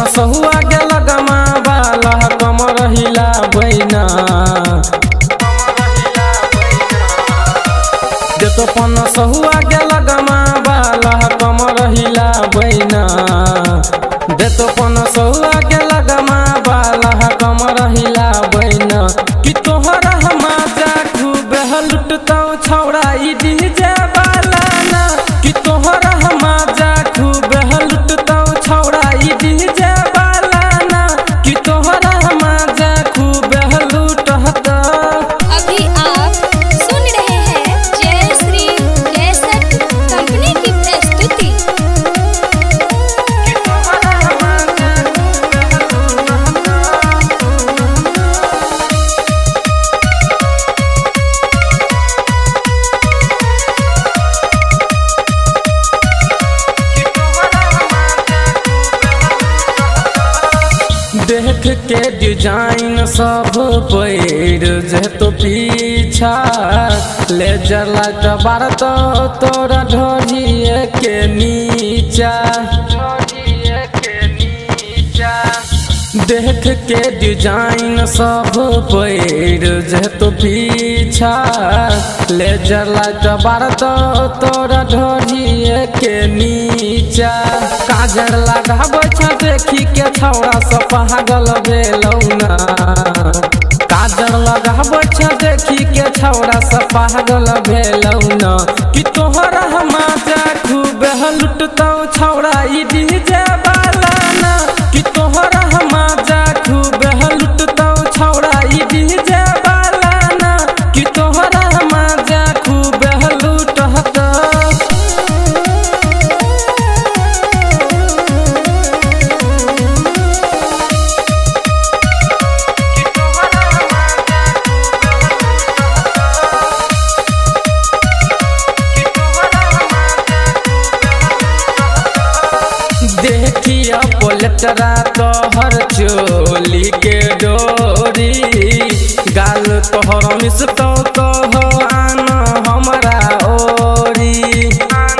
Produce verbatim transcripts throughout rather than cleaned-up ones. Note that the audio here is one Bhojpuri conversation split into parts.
सहुआ गेल गमा बाला कमर हिला बैना देतो पन सहुआ गेल गमा बाला कमर हिला बैना देतो पन सहुआ गेल गमा बाला कमर हिला बैना कि तोहरा माजा खूब लुटतौ छौड़ा ई डीजे वाला ना कि तोहरा माजा खूब लुटतौ छौड़ा ई डीजे वाला ना कि तोहरा माजा खूब लुटतौ। अभी आप सुन रहे हैं जय श्री कैसेट कंपनी की प्रस्तुति। देख के डिजाइन सब पैर जे तो पीछा ले जला बार तो तोरा ढोलिए के नीचा देख के डिजाइन सब पैर जे तो पीछा ले जला बार तो तोरा ढोलिए के नीचा काजर लगाबै छ देखी के छौड़ा सब पागल भेलौना काजर लगाबै छ देखी के छौड़ा सब पागल भेलौना कि तोहरा माजा खूब लुटतौ छौड़ा ई डीजे वाला ना कि तोहरा माजा खूब लुटतौ छौड़ा ई डीजे वाला ना कि तोहरा माजा खूब लुटतौ। देखिया पोलटरा तोहर चोली के डोरी गाल तोहर मिसतौ कह आन हमरा ओरी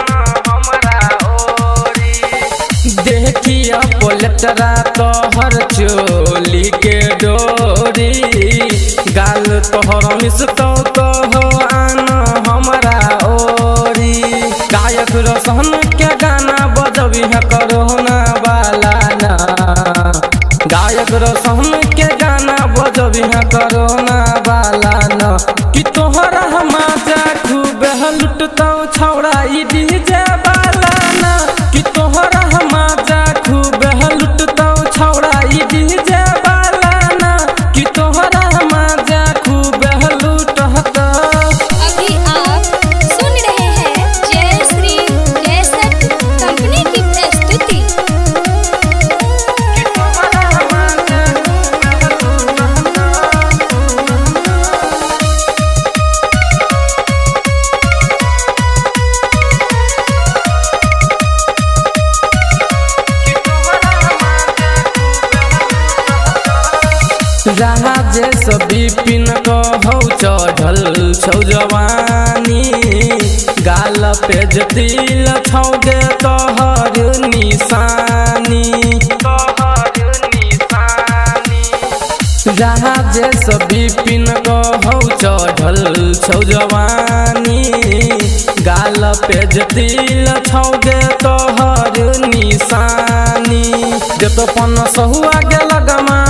देखिया पोलटरा तोहर चोली के डोरी गाल तोहर मिसतौ कह आन हमरा ओरी गायक रोशन के गाना बजबी है कोरोना वाला ना गायक रोशन के गाना बजबी है कोरोना वाला ना कि तोहरा माजा खूब लुटतौ छौड़ा ई डीजे वाला ना कि तोहरा माजा खूब लुटतौ छौड़ा ई डीजे वाला ना कि तोहरा माजा खूब लुटतौ। अभी आप सुन रहे हैं जय श्री कैसेट कंपनी की प्रस्तुति। जहाजे सब बिपिन कहौ चढ़ल छौ जवानी गाल पे जतिल छौ दे तोहर निशानी जहाजे सब बिपिन कहौ चढ़ल छौ जवानी गाल पे जतिल छौ दे तोहर निशानी देतो पन सहुआ गेल गमा